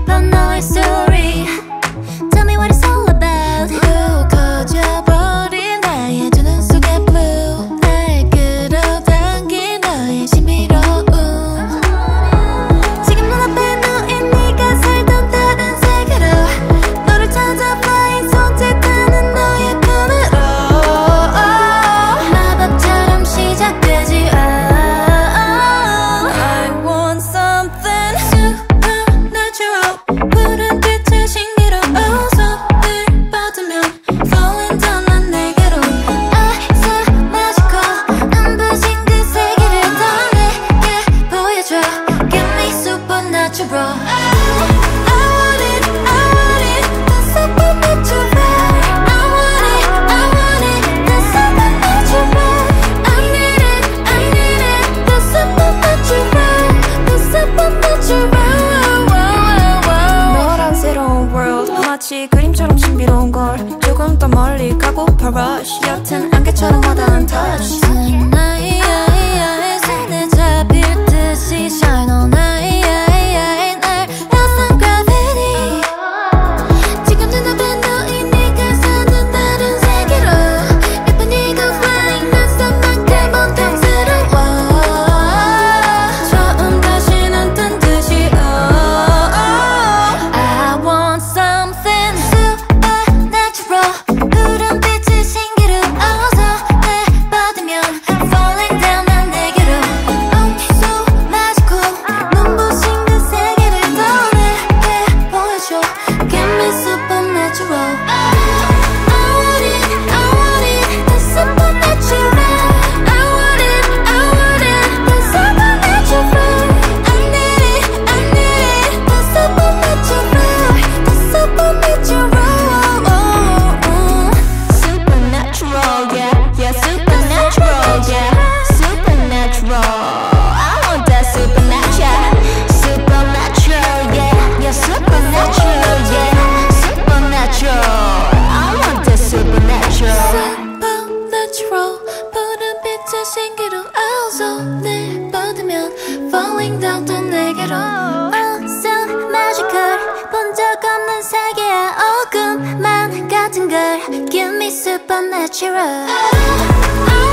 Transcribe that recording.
싶은 너의 story. Tell me what it's all about. Blue 커져버린 나의 두 눈 속에 blue. 날 끌어당긴 너의 신비로움. 지금 눈앞에 놓인 네가 살던 다른 세계로 너를 찾아 flying 손짓 하는 너의 꿈으로 마법처럼 시작되지. I want something supernatural. 푸른 빛의 신기로운 손을 뻗으면 falling down 난 내게로. I so magical. 눈부신 그 세계를 더 내게 보여줘. Give me supernatural. I want it, I want it, the supernatural. I want it, I want it, the supernatural. I need it, I need it, the supernatural, the supernatural. 너란 새로운 world 마치 그림처럼 신비로운 걸 조금 더 멀리 가고파 rush. 옅은 안개처럼 와닿은 touch. 나의 손에 잡힐 듯이 shine on 나의 날 약간 gravity. 지금 눈앞에 놓인 네가 사는 다른 세계로 예쁜 네가 flying 낯선 만큼 본탐스러워. 처음 다시는 뜬 듯이 I want something supernatural. 푸른 빛의 신기루 어서 날 받으면 falling down 난 내게로. Oh so magical. 눈부신 그 세계를 더 내게 보여줘. Give me supernatural. I want it, I want it, the supernatural. I want it, I want it, the supernatural. I need it, I need it, the supernatural, the supernatural. supernatural, yeah, yeah, supernatural, yeah, supernatural. I want that supernatural, supernatural, yeah, yeah, supernatural, yeah, supernatural. I want that supernatural. Supernatural. 푸른 빛의 신기루 손을 뻗으면 falling down 또 내게로. Oh so magical. 본 적 없는 세계야. 꿈만 같은 걸. Give me supernatural.